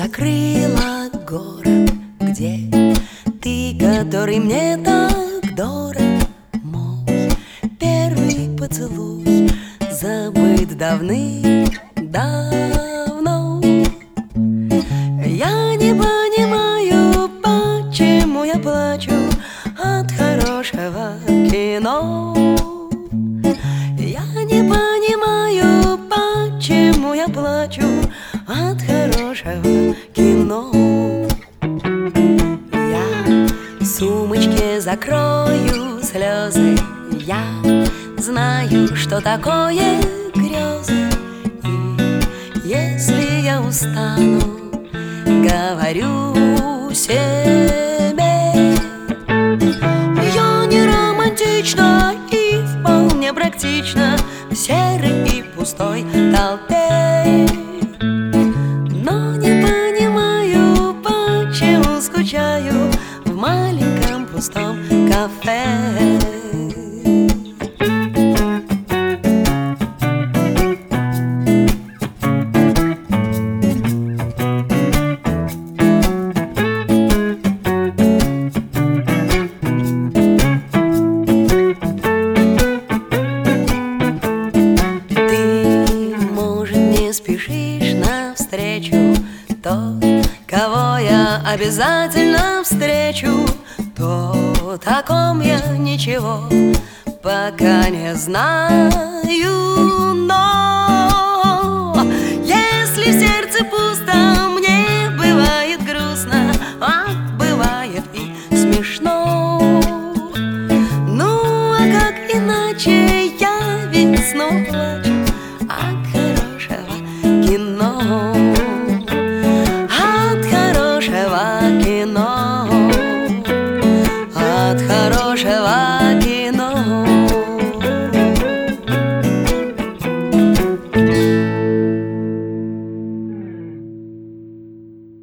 закрыла город, где ты, который мне так дорог. Мой первый поцелуй забыт давным-давно. Я не понимаю, почему я плачу от хорошего кино. Я не понимаю, почему я плачу от хорошего кино. Я в сумочке закрою слезы. Я знаю, что такое грезы. И если я устану, говорю себе, я не романтична и вполне практична в серой и пустой толпе. Но не понимаю, почему скучаю в маленьком пустом кафе. Спешишь навстречу тот, кого я обязательно встречу, тот, о ком я ничего пока не знаю. Но если в сердце пусто, мне бывает грустно, а бывает и смешно. Ну, а как иначе, я ведь снова плачу от